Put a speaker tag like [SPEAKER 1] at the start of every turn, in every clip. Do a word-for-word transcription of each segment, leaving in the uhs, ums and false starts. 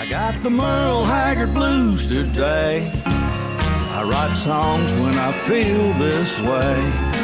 [SPEAKER 1] I got the Merle Haggard blues today. I write songs when I feel this way.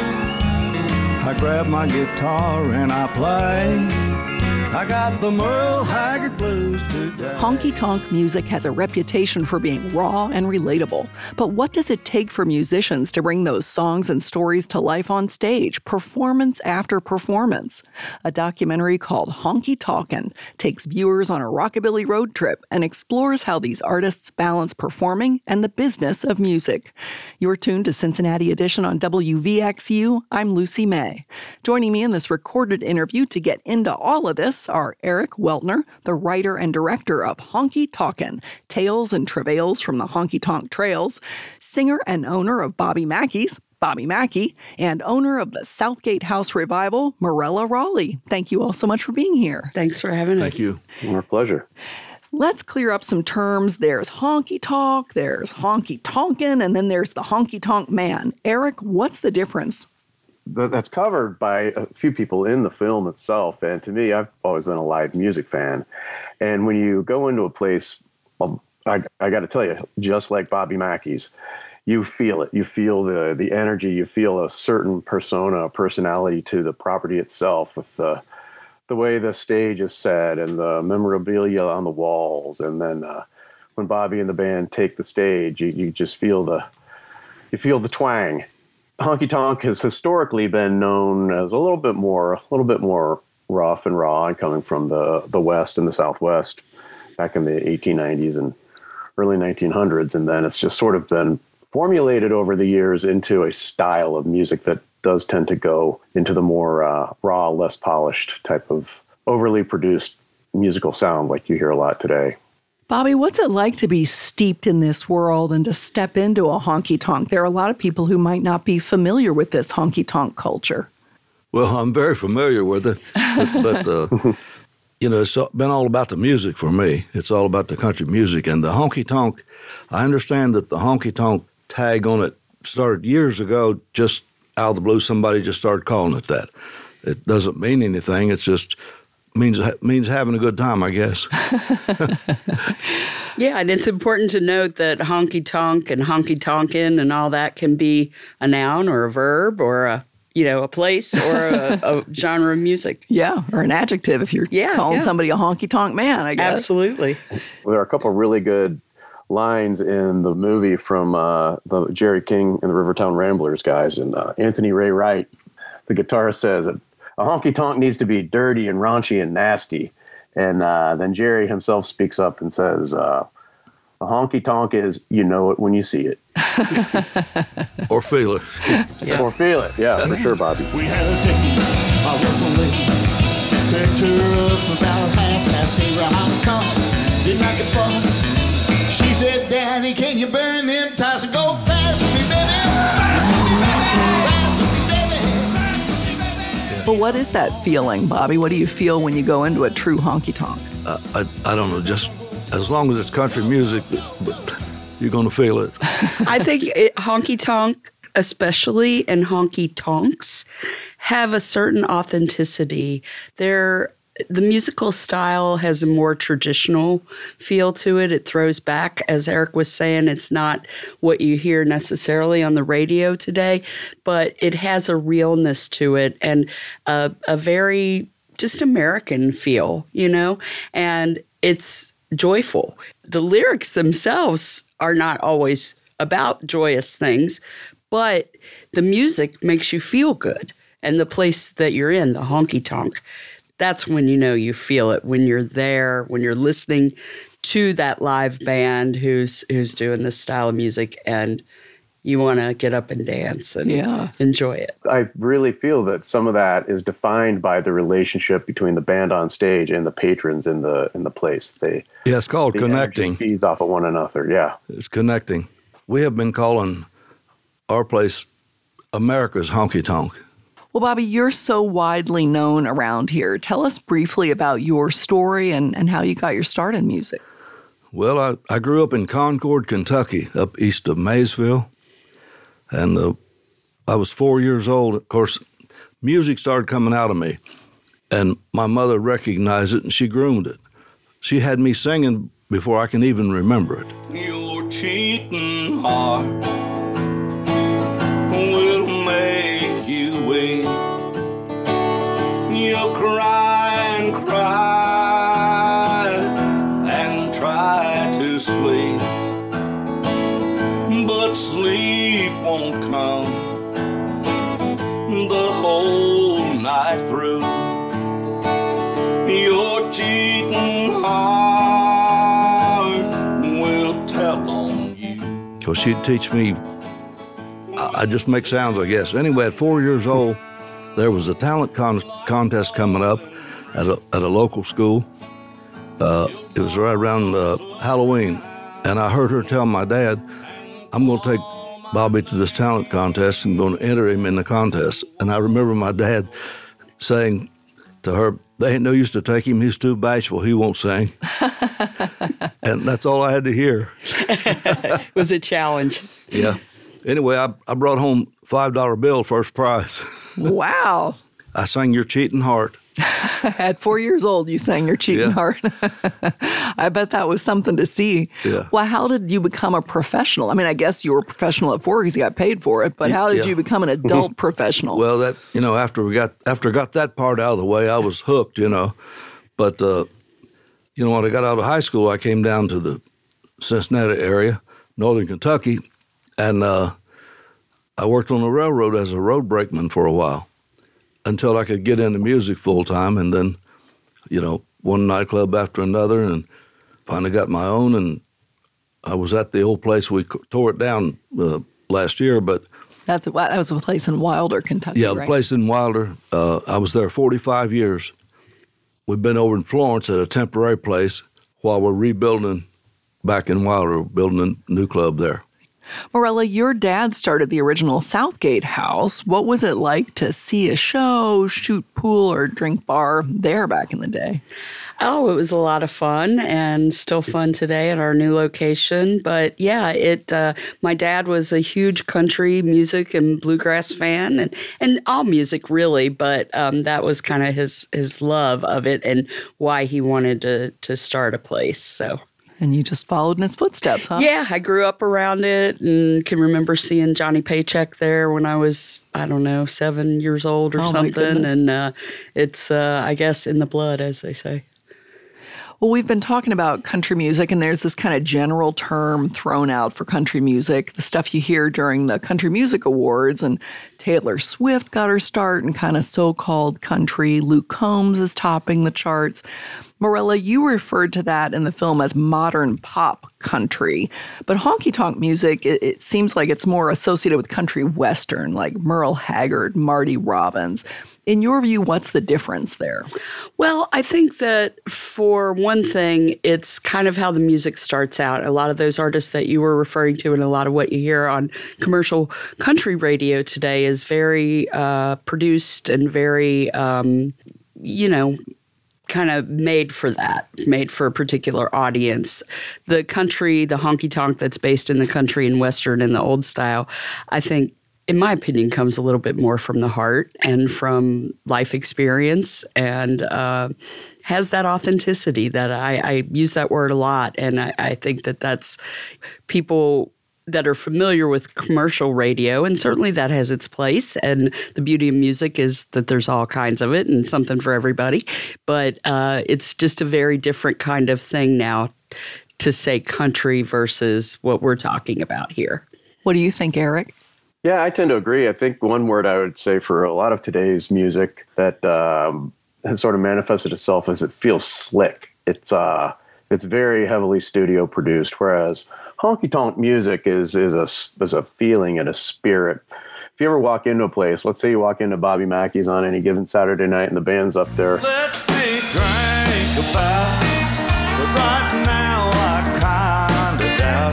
[SPEAKER 1] I grab my guitar and I play. I got the Merle Haggard blues today.
[SPEAKER 2] Honky-tonk music has a reputation for being raw and relatable. But what does it take for musicians to bring those songs and stories to life on stage, performance after performance? A documentary called Honky Tonkin' takes viewers on a rockabilly road trip and explores how these artists balance performing and the business of music. You're tuned to Cincinnati Edition on W V X U. I'm Lucy May. Joining me in this recorded interview to get into all of this are Eric Weltner, the writer and director of Honky Tonkin', Tales and Travails from the Honky Tonk Trails, singer and owner of Bobby Mackey's, Bobby Mackey, and owner of the Southgate House Revival, Morella Raleigh. Thank you all so much for being here.
[SPEAKER 3] Thanks for having
[SPEAKER 4] us.
[SPEAKER 3] Thank
[SPEAKER 4] you.
[SPEAKER 5] Our pleasure.
[SPEAKER 2] Let's clear up some terms. There's honky tonk, there's honky tonkin', and then there's the honky tonk man. Eric, what's the difference?
[SPEAKER 5] That's covered by a few people in the film itself. And to me, I've always been a live music fan. And when you go into a place, well, I, I got to tell you, just like Bobby Mackey's, you feel it. You feel the the energy. You feel a certain persona, a personality to the property itself, with the the way the stage is set and the memorabilia on the walls. And then uh, when Bobby and the band take the stage, you, you just feel the you feel the twang. Honky tonk has historically been known as a little bit more, a little bit more rough and raw, and coming from the the West and the Southwest back in the eighteen nineties and early nineteen hundreds, and then it's just sort of been formulated over the years into a style of music that does tend to go into the more uh, raw, less polished type of overly produced musical sound like you hear a lot today.
[SPEAKER 2] Bobby, what's it like to be steeped in this world and to step into a honky-tonk? There are a lot of people who might not be familiar with this honky-tonk culture.
[SPEAKER 4] Well, I'm very familiar with it, but, but uh, you know, it's been all about the music for me. It's all about the country music. And the honky-tonk, I understand that the honky-tonk tag on it started years ago, just out of the blue. Somebody just started calling it that. It doesn't mean anything. It's just means means having a good time, I guess.
[SPEAKER 3] Yeah, and it's important to note that honky tonk and honky tonkin' and all that can be a noun or a verb or a you know a place or a, a genre of music.
[SPEAKER 2] Yeah, or an adjective if you're
[SPEAKER 3] yeah,
[SPEAKER 2] calling
[SPEAKER 3] yeah.
[SPEAKER 2] somebody a honky tonk man, I guess.
[SPEAKER 3] Absolutely.
[SPEAKER 5] Well, there are a couple of really good lines in the movie from uh, the Jerry King and the Rivertown Ramblers guys, and uh, Anthony Ray Wright. The guitarist says it. A honky-tonk needs to be dirty and raunchy and nasty. And uh, then Jerry himself speaks up and says, uh, a honky-tonk is, you know it when you see it.
[SPEAKER 4] Or feel it.
[SPEAKER 5] Yeah. Or feel it. Yeah, for sure, Bobby.
[SPEAKER 1] We had a date, I walked away. Picked her up about half past eight, where I come. Didn't like it far. She said, Daddy, can you burn them tires and go fast with me, baby? Fast with me, baby. Fast with me, baby. Fast with me, baby.
[SPEAKER 2] But what is that feeling, Bobby? What do you feel when you go into a true honky-tonk?
[SPEAKER 4] Uh, I, I don't know, just as long as it's country music, but you're going to feel it.
[SPEAKER 3] I think it, honky-tonk, especially, and honky-tonks, have a certain authenticity. They're The musical style has a more traditional feel to it. It throws back, as Eric was saying, it's not what you hear necessarily on the radio today, but it has a realness to it and a, a very just American feel, you know, and it's joyful. The lyrics themselves are not always about joyous things, but the music makes you feel good. And the place that you're in, the honky-tonk, that's when you know you feel it, when you're there, when you're listening to that live band who's who's doing this style of music and you want to get up and dance and
[SPEAKER 2] yeah.
[SPEAKER 3] enjoy it.
[SPEAKER 5] I really feel that some of that is defined by the relationship between the band on stage and the patrons in the in the place. They
[SPEAKER 4] Yeah, it's called
[SPEAKER 5] the
[SPEAKER 4] connecting.
[SPEAKER 5] energy feeds off of one another, yeah.
[SPEAKER 4] It's connecting. We have been calling our place America's honky-tonk.
[SPEAKER 2] Well, Bobby, you're so widely known around here. Tell us briefly about your story and, and how you got your start in music.
[SPEAKER 4] Well, I, I grew up in Concord, Kentucky, up east of Maysville. And uh, I was four years old. Of course, music started coming out of me. And my mother recognized it, and she groomed it. She had me singing before I can even remember it.
[SPEAKER 6] Your cheating heart will make you wait. You'll cry and cry and try to sleep, but sleep won't come the whole night through. Your cheating heart will tell on you.
[SPEAKER 4] Because she'd teach me, I, I just make sounds, I guess. Anyway, at four years old, there was a talent con- contest coming up at a, at a local school. Uh, it was right around uh, Halloween. And I heard her tell my dad, I'm going to take Bobby to this talent contest and going to enter him in the contest. And I remember my dad saying to her, they ain't no use to take him. He's too bashful. He won't sing. And that's all I had to hear.
[SPEAKER 3] It was a challenge.
[SPEAKER 4] Yeah. Anyway, I, I brought home five dollar bill, first prize.
[SPEAKER 2] Wow.
[SPEAKER 4] I sang Your Cheating Heart.
[SPEAKER 2] At four years old, you sang Your Cheating
[SPEAKER 4] Yeah.
[SPEAKER 2] Heart. I bet that was something to see.
[SPEAKER 4] Yeah.
[SPEAKER 2] Well, how did you become a professional? I mean, I guess you were a professional at four because you got paid for it, but how did
[SPEAKER 4] Yeah.
[SPEAKER 2] you become an adult professional?
[SPEAKER 4] Well, that you know, after we got after I got that part out of the way, I was hooked, you know. But uh, you know, when I got out of high school, I came down to the Cincinnati area, northern Kentucky, and uh, I worked on the railroad as a road brakeman for a while until I could get into music full time, and then, you know, one nightclub after another, and finally got my own. And I was at the old place. We tore it down uh, last year, but
[SPEAKER 2] that, that was a place in Wilder, Kentucky,
[SPEAKER 4] yeah,
[SPEAKER 2] right?
[SPEAKER 4] the place in Wilder. Uh, I was there forty-five years. We've been over in Florence at a temporary place while we're rebuilding back in Wilder, building a new club there.
[SPEAKER 2] Morella, your dad started the original Southgate House. What was it like to see a show, shoot pool, or drink bar there back in the day?
[SPEAKER 3] Oh, it was a lot of fun and still fun today at our new location. But yeah, it. Uh, my dad was a huge country music and bluegrass fan, and, and all music really. But um, that was kind of his his love of it and why he wanted to to start a place. So.
[SPEAKER 2] And you just followed in his footsteps, huh?
[SPEAKER 3] Yeah, I grew up around it and can remember seeing Johnny Paycheck there when I was, I don't know, seven years old or
[SPEAKER 2] Oh, my
[SPEAKER 3] something.
[SPEAKER 2] goodness.
[SPEAKER 3] And uh, it's, uh, I guess, in the blood, as they say.
[SPEAKER 2] Well, we've been talking about country music, and there's this kind of general term thrown out for country music, the stuff you hear during the Country Music Awards. And Taylor Swift got her start in kind of so-called country. Luke Combs is topping the charts. Morella, you referred to that in the film as modern pop country. But honky-tonk music, it, it seems like it's more associated with country western, like Merle Haggard, Marty Robbins. In your view, what's the difference there?
[SPEAKER 3] Well, I think that for one thing, it's kind of how the music starts out. A lot of those artists that you were referring to and a lot of what you hear on commercial country radio today is very uh, produced and very, um, you know, kind of made for that, made for a particular audience. The country, the honky-tonk that's based in the country and western and the old style, I think, in my opinion, comes a little bit more from the heart and from life experience and uh, has that authenticity that I, I use that word a lot. And I, I think that that's people that are familiar with commercial radio, and certainly that has its place. And the beauty of music is that there's all kinds of it and something for everybody. But uh, it's just a very different kind of thing now to say country versus what we're talking about here.
[SPEAKER 2] What do you think, Eric?
[SPEAKER 5] Yeah, I tend to agree. I think one word I would say for a lot of today's music that um, has sort of manifested itself is it feels slick. It's uh, it's very heavily studio produced, whereas honky-tonk music is is a, is a feeling and a spirit. If you ever walk into a place, let's say you walk into Bobby Mackey's on any given Saturday night and the band's up there.
[SPEAKER 6] Let me drink about it, but right now I kinda doubt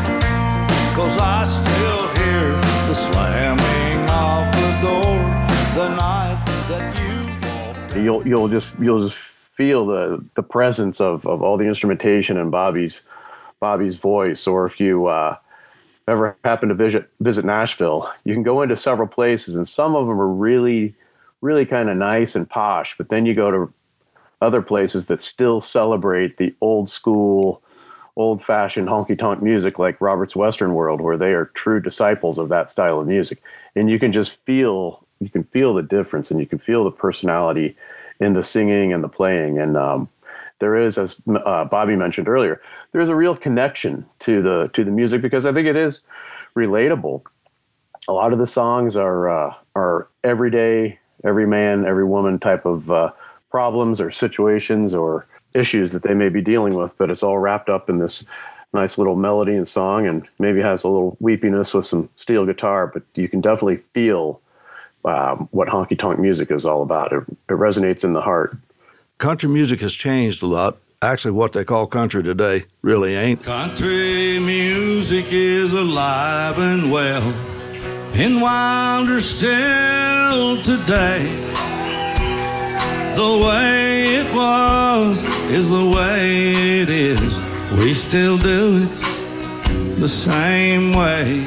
[SPEAKER 6] it, 'cause I still hear the slamming of the door the night that you walked in.
[SPEAKER 5] You'll you'll just you'll just feel the the presence of of all the instrumentation in Bobby's Bobby's voice. Or if you uh, ever happen to visit visit Nashville, you can go into several places, and some of them are really, really kind of nice and posh. But then you go to other places that still celebrate the old school old-fashioned honky-tonk music like Robert's Western World, where they are true disciples of that style of music. And you can just feel, you can feel the difference, and you can feel the personality in the singing and the playing. And um, there is, as uh, Bobby mentioned earlier, there's a real connection to the to the music, because I think it is relatable. A lot of the songs are uh, are everyday, every man, every woman type of uh, problems or situations or issues that they may be dealing with, but it's all wrapped up in this nice little melody and song, and maybe has a little weepiness with some steel guitar, but you can definitely feel um, what honky-tonk music is all about. It, it resonates in the heart.
[SPEAKER 4] Country music has changed a lot. Actually, what they call country today really ain't.
[SPEAKER 6] Country music is alive and well, and wilder still today. The way it was is the way it is. We still do it the same way.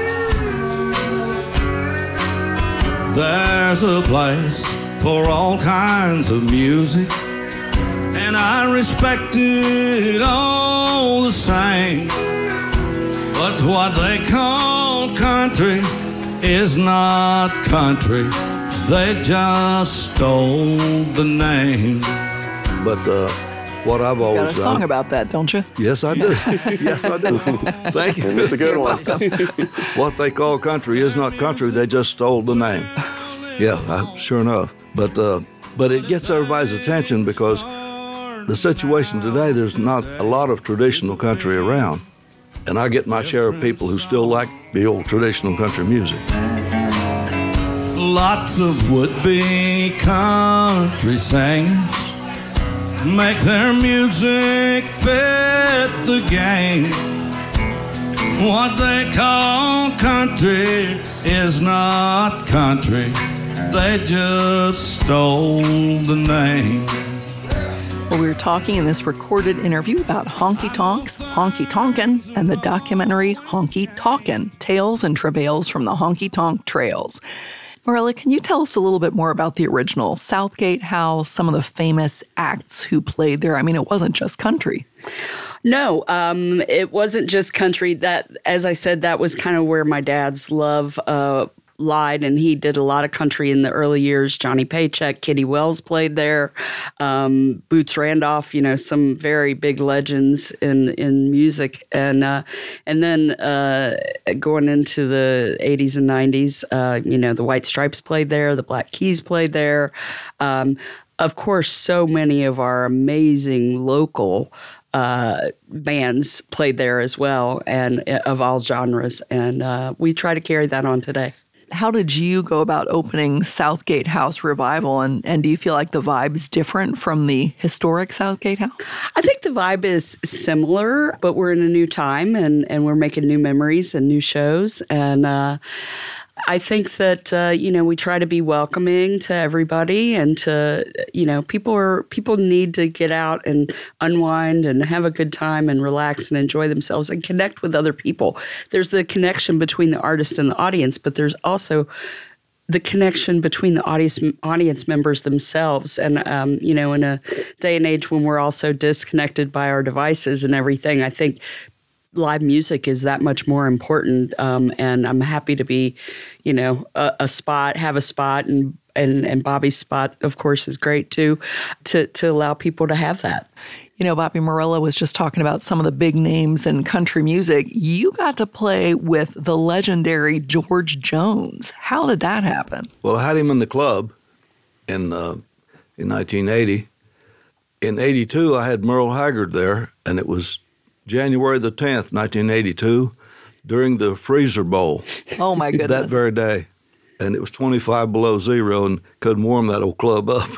[SPEAKER 6] There's a place for all kinds of music, and I respect it all the same. But what they call country is not country. They just stole the name.
[SPEAKER 4] But uh, what I've always
[SPEAKER 2] Got a
[SPEAKER 4] done,
[SPEAKER 2] song about that, don't you?
[SPEAKER 4] Yes, I do. Yes, I do. Thank you.
[SPEAKER 5] And it's a good one.
[SPEAKER 4] What they call country is not country. They just stole the name. Yeah, I, sure enough. But uh, but it gets everybody's attention because the situation today, there's not a lot of traditional country around. And I get my share of people who still like the old traditional country music.
[SPEAKER 6] Lots of would-be country singers make their music fit the game. What they call country is not country. They just stole the name.
[SPEAKER 2] Well, we were talking in this recorded interview about honky tonks, honky tonkin', and the documentary Honky Tonkin', Tales and Travails from the Honky Tonk Trails. Marilla, can you tell us a little bit more about the original Southgate House, some of the famous acts who played there? I mean, it wasn't just country.
[SPEAKER 3] No, um, it wasn't just country. That, as I said, that was kind of where my dad's love uh, lied, and he did a lot of country in the early years. Johnny Paycheck, Kitty Wells played there, um, Boots Randolph, you know, some very big legends in, in music. And uh, and then uh, going into the eighties and nineties, uh, you know, the White Stripes played there, the Black Keys played there. Um, of course, so many of our amazing local uh, bands played there as well, and uh, of all genres. And uh, we try to carry that on today.
[SPEAKER 2] How did you go about opening Southgate House Revival, and, and do you feel like the vibe's different from the historic Southgate House?
[SPEAKER 3] I think the vibe is similar, but we're in a new time, and, and we're making new memories and new shows. And uh, I think that, uh, you know, we try to be welcoming to everybody, and to, you know, people are people need to get out and unwind and have a good time and relax and enjoy themselves and connect with other people. There's the connection between the artist and the audience, but there's also the connection between the audience audience members themselves. And, um, you know, in a day and age when we're all so disconnected by our devices and everything, I think live music is that much more important, um, and I'm happy to be, you know, a, a spot, have a spot, and, and and Bobby's spot, of course, is great too, to to allow people to have that.
[SPEAKER 2] You know, Bobby Marilla was just talking about some of the big names in country music. You got to play with the legendary George Jones. How did that happen?
[SPEAKER 4] Well, I had him in the club in uh, in nineteen eighty. In eighty-two, I had Merle Haggard there, and it was January the tenth, nineteen eighty-two, during the Freezer Bowl.
[SPEAKER 2] Oh, my goodness.
[SPEAKER 4] That very day. And it was twenty-five below zero and couldn't warm that old club up.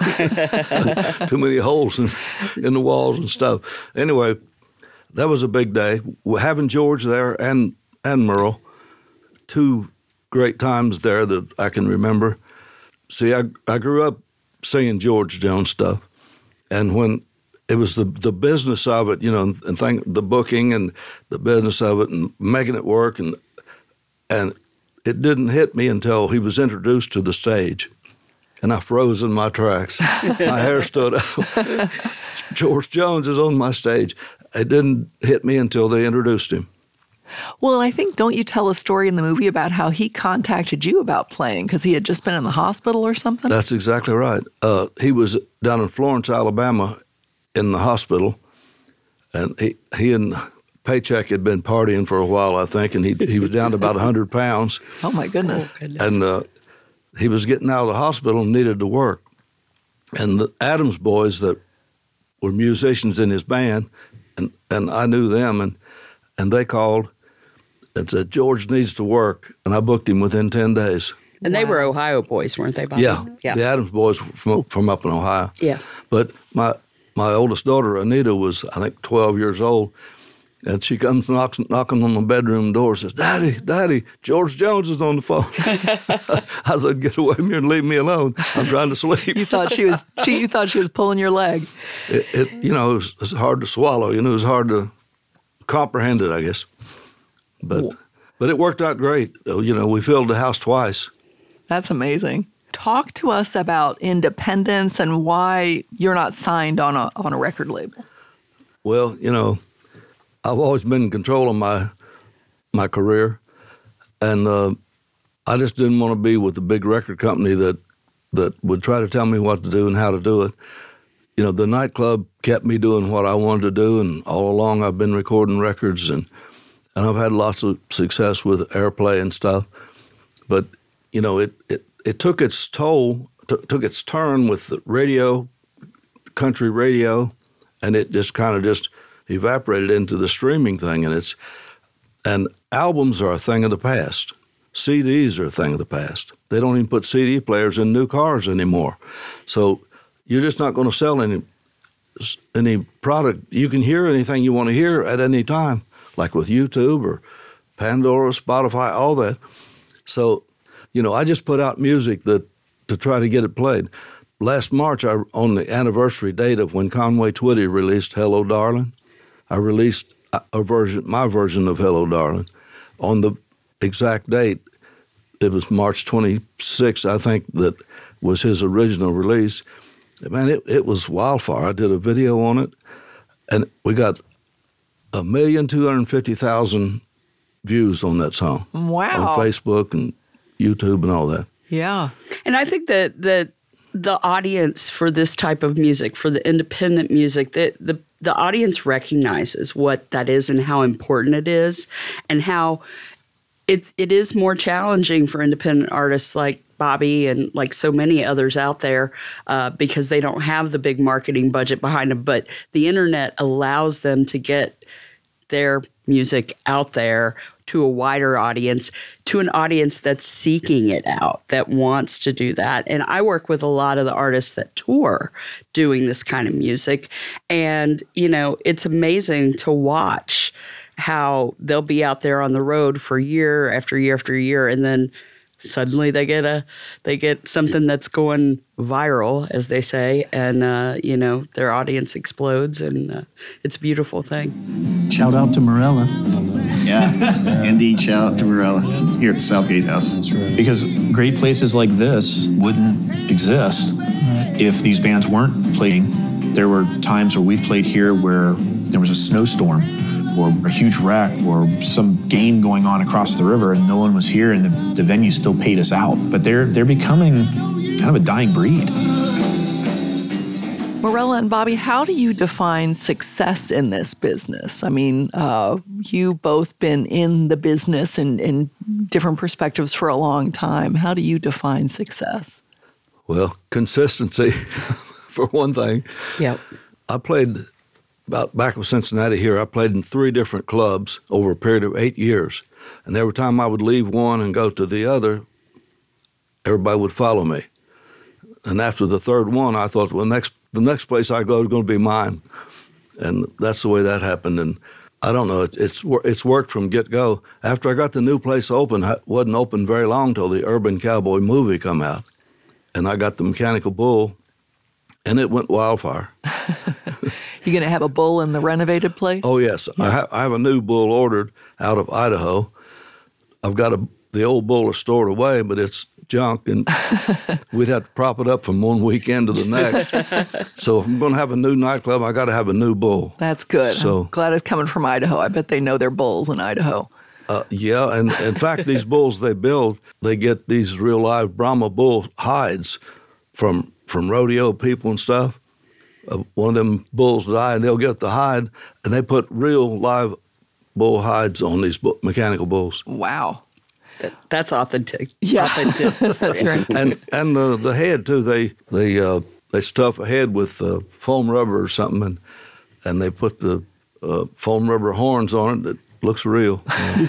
[SPEAKER 4] Too many holes in, in the walls and stuff. Anyway, that was a big day. Having George there and, and Merle, two great times there that I can remember. See, I, I grew up singing George Jones stuff. And when it was the the business of it, you know, and think the booking and the business of it and making it work, and and it didn't hit me until he was introduced to the stage, and I froze in my tracks. My hair stood up. George Jones is on my stage, it didn't hit me until they introduced him.
[SPEAKER 2] Well, I think, don't you tell a story in the movie about how he contacted you about playing because he had just been in the hospital or something?
[SPEAKER 4] That's exactly right. Uh, he was down in Florence, Alabama, in the hospital, and he, he and Paycheck had been partying for a while, I think, and he he was down to about one hundred pounds.
[SPEAKER 2] Oh, my goodness.
[SPEAKER 3] Oh, goodness.
[SPEAKER 4] And uh, he was getting out of the hospital and needed to work. And the Adams boys that were musicians in his band, and, and I knew them, and, and they called and said, George needs to work, and I booked him within ten days.
[SPEAKER 3] And they
[SPEAKER 2] Wow.
[SPEAKER 3] were Ohio boys, weren't they, Bobby?
[SPEAKER 4] Yeah,
[SPEAKER 3] Yeah.
[SPEAKER 4] the Adams boys from, from up in Ohio.
[SPEAKER 3] Yeah.
[SPEAKER 4] But my my oldest daughter, Anita, was, I think, twelve years old, and she comes knocks, knocking on the bedroom door and says, Daddy, Daddy, George Jones is on the phone. I said, get away from here and leave me alone. I'm trying to sleep.
[SPEAKER 2] You thought she was she you thought she was pulling your leg.
[SPEAKER 4] It, it you know, it was, it was hard to swallow. You know, it was hard to comprehend it, I guess. But but it worked out great. You know, we filled the house twice.
[SPEAKER 2] That's amazing. Talk to us about independence and why you're not signed on a on a record label.
[SPEAKER 4] Well, you know, I've always been in control of my my career, and uh, I just didn't want to be with a big record company that that would try to tell me what to do and how to do it. You know, the nightclub kept me doing what I wanted to do, and all along I've been recording records, and and I've had lots of success with airplay and stuff. But you know, it it, it took its toll, t- took its turn with the radio, country radio, and it just kind of just evaporated into the streaming thing. And it's and albums are a thing of the past. C Ds are a thing of the past. They don't even put C D players in new cars anymore. So you're just not going to sell any any product. You can hear anything you want to hear at any time, like with YouTube or Pandora, Spotify, all that. So, you know, I just put out music that to try to get it played. Last March, I, on the anniversary date of when Conway Twitty released Hello, Darling, I released a version, my version of Hello, Darling. On the exact date, it was March twenty-sixth, I think, that was his original release. Man, it, it was wildfire. I did a video on it, and we got a million two hundred fifty thousand views on that song.
[SPEAKER 2] Wow.
[SPEAKER 4] On Facebook and YouTube and all that.
[SPEAKER 2] Yeah.
[SPEAKER 3] And I think that the the audience for this type of music, for the independent music, that the the audience recognizes what that is and how important it is, and how it it is more challenging for independent artists like Bobby and like so many others out there uh, because they don't have the big marketing budget behind them. But the internet allows them to get their music out there to a wider audience, to an audience that's seeking it out, that wants to do that. And I work with a lot of the artists that tour doing this kind of music. And, you know, it's amazing to watch how they'll be out there on the road for year after year after year, and then suddenly they get a they get something that's going viral, as they say, and uh, you know, their audience explodes, and uh, it's a beautiful thing.
[SPEAKER 7] Shout out to Morella.
[SPEAKER 8] Yeah, indeed. Shout out to Morella here at the Southgate House.
[SPEAKER 7] That's right.
[SPEAKER 9] Because great places like this wouldn't exist if these bands weren't playing. There were times where we've played here where there was a snowstorm or a huge wreck or some game going on across the river and no one was here, and the, the venue still paid us out. But they're they're becoming kind of a dying breed.
[SPEAKER 2] Morella and Bobby, how do you define success in this business? I mean, uh, you both been in the business in, in different perspectives for a long time. How do you define success?
[SPEAKER 4] Well, consistency, for one thing.
[SPEAKER 3] Yep.
[SPEAKER 4] I played about back with Cincinnati here. I played in three different clubs over a period of eight years. And every time I would leave one and go to the other, everybody would follow me. And after the third one, I thought, well, next the next place I go is going to be mine. And that's the way that happened. And I don't know, it, it's it's worked from get-go. After I got the new place open, it wasn't open very long till the Urban Cowboy movie come out. And I got the Mechanical Bull, and it went wildfire.
[SPEAKER 2] You going to have a bull in the renovated place?
[SPEAKER 4] Oh, yes. Yeah. I, ha- I have a new bull ordered out of Idaho. I've got a, the old bull is stored away, but it's junk, and we'd have to prop it up from one weekend to the next. So if I'm going to have a new nightclub, I got to have a new bull.
[SPEAKER 2] That's good.
[SPEAKER 4] So,
[SPEAKER 2] I'm glad it's coming from Idaho. I bet they know their bulls in Idaho.
[SPEAKER 4] Uh, yeah, and in fact, these bulls they build, they get these real live Brahma bull hides from from rodeo people and stuff. Uh, one of them bulls die, and they'll get the hide, and they put real live bull hides on these bu- mechanical bulls.
[SPEAKER 2] Wow.
[SPEAKER 3] That, that's authentic.
[SPEAKER 2] Yeah.
[SPEAKER 3] Authentic.
[SPEAKER 2] That's right.
[SPEAKER 4] And and the the head too, they they uh, they stuff a head with uh, foam rubber or something, and and they put the uh, foam rubber horns on it that looks real.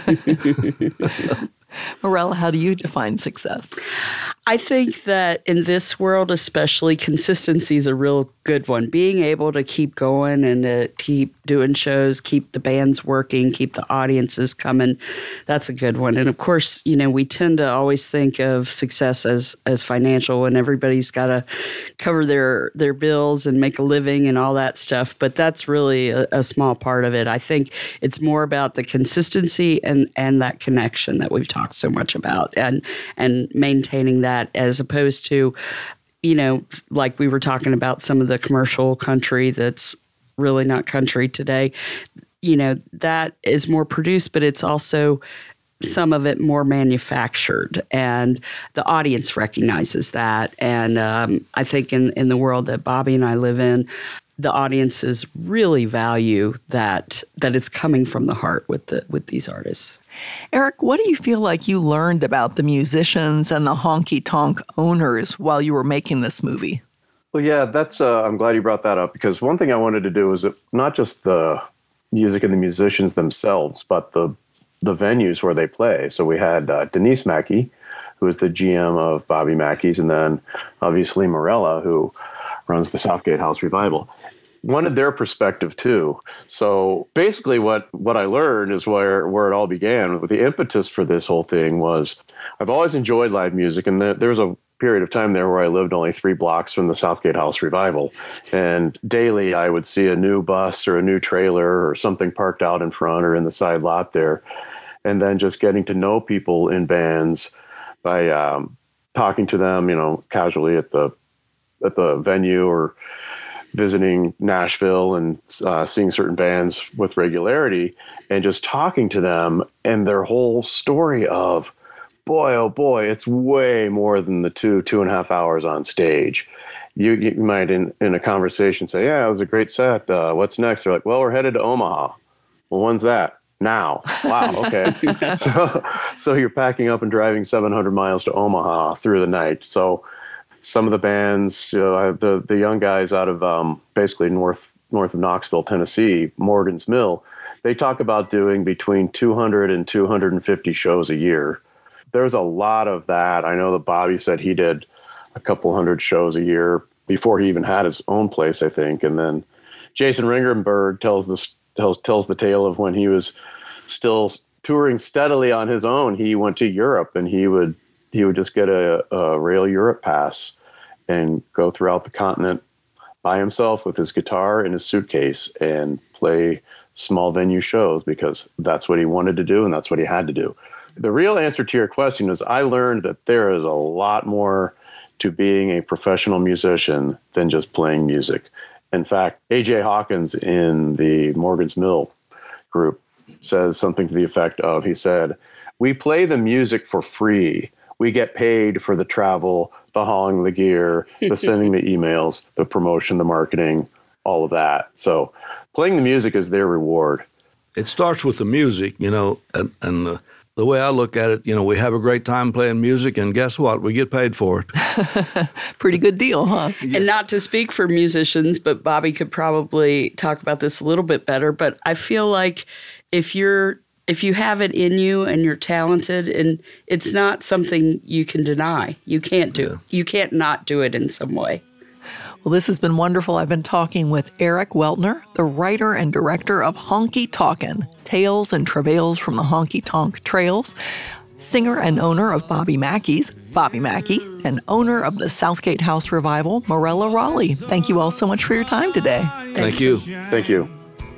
[SPEAKER 4] Yeah.
[SPEAKER 2] Morella, how do you define success?
[SPEAKER 3] I think that in this world especially, consistency is a real good one. Being able to keep going and to keep doing shows, keep the bands working, keep the audiences coming, that's a good one. And of course, you know, we tend to always think of success as as financial, and everybody's got to cover their their bills and make a living and all that stuff. But that's really a, a small part of it. I think it's more about the consistency and and that connection that we've talked so much about, and and maintaining that, as opposed to, you know, like we were talking about some of the commercial country that's really not country today. You know, that is more produced, but it's also some of it more manufactured, and the audience recognizes that. And um, I think in, in the world that Bobby and I live in, the audiences really value that that it's coming from the heart with the with these artists.
[SPEAKER 2] Eric, what do you feel like you learned about the musicians and the honky tonk owners while you were making this movie?
[SPEAKER 5] Well, yeah, that's. Uh, I'm glad you brought that up, because one thing I wanted to do was not just the music and the musicians themselves, but the the venues where they play. So we had uh, Denise Mackey, who is the G M of Bobby Mackey's, and then obviously Morella, who runs the Southgate House Revival. Wanted their perspective too. So basically what, what I learned is where, where it all began. The impetus for this whole thing was, I've always enjoyed live music, and there, there was a period of time there where I lived only three blocks from the Southgate House Revival. And daily I would see a new bus or a new trailer or something parked out in front or in the side lot there. And then just getting to know people in bands by um, talking to them, you know, casually at the at the venue, or visiting Nashville and uh, seeing certain bands with regularity, and just talking to them and their whole story of, boy, oh boy, it's way more than the two, two and a half hours on stage. You, you might in, in a conversation say, yeah, it was a great set. Uh, what's next? They're like, well, we're headed to Omaha. Well, when's that? Now. Wow. Okay. so, so you're packing up and driving seven hundred miles to Omaha through the night. So some of the bands, you know, the the young guys out of um, basically north north of Knoxville, Tennessee, Morgan's Mill, they talk about doing between two hundred and two hundred fifty shows a year. There's a lot of that. I know that Bobby said he did a couple hundred shows a year before he even had his own place, I think. And then Jason Ringenberg tells this tells tells the tale of when he was still touring steadily on his own. He went to Europe, and he would he would just get a, a Rail Europe pass and go throughout the continent by himself with his guitar and his suitcase and play small venue shows, because that's what he wanted to do and that's what he had to do. The real answer to your question is, I learned that there is a lot more to being a professional musician than just playing music. In fact, A J Hawkins in the Morgan's Mill group says something to the effect of, he said, we play the music for free. We get paid for the travel, the hauling the gear, the sending the emails, the promotion, the marketing, all of that. So playing the music is their reward.
[SPEAKER 4] It starts with the music, you know, and, and the, the way I look at it, you know, we have a great time playing music, and guess what? We get paid for it.
[SPEAKER 2] Pretty good deal, huh?
[SPEAKER 3] Yeah. And not to speak for musicians, but Bobby could probably talk about this a little bit better, but I feel like if you're if you have it in you and you're talented, and it's not something you can deny. You can't do. Yeah. You can't not do it in some way.
[SPEAKER 2] Well, this has been wonderful. I've been talking with Eric Weltner, the writer and director of Honky Tonkin', Tales and Travails from the Honky Tonk Trails, singer and owner of Bobby Mackey's, Bobby Mackey, and owner of the Southgate House Revival, Morella Raleigh. Thank you all so much for your time today.
[SPEAKER 4] Thank you.
[SPEAKER 5] Thank you.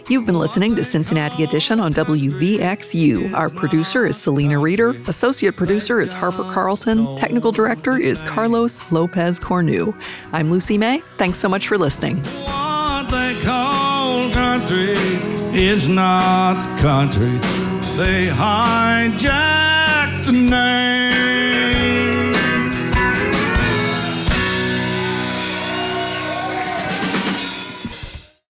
[SPEAKER 2] You've been listening to Cincinnati Edition on W V X U. Our producer is Selena Reeder. Associate producer is Harper Carlton. Technical director is Carlos Lopez Cornu. I'm Lucy May. Thanks so much for listening.
[SPEAKER 6] What they call country is not country. They hijacked the name.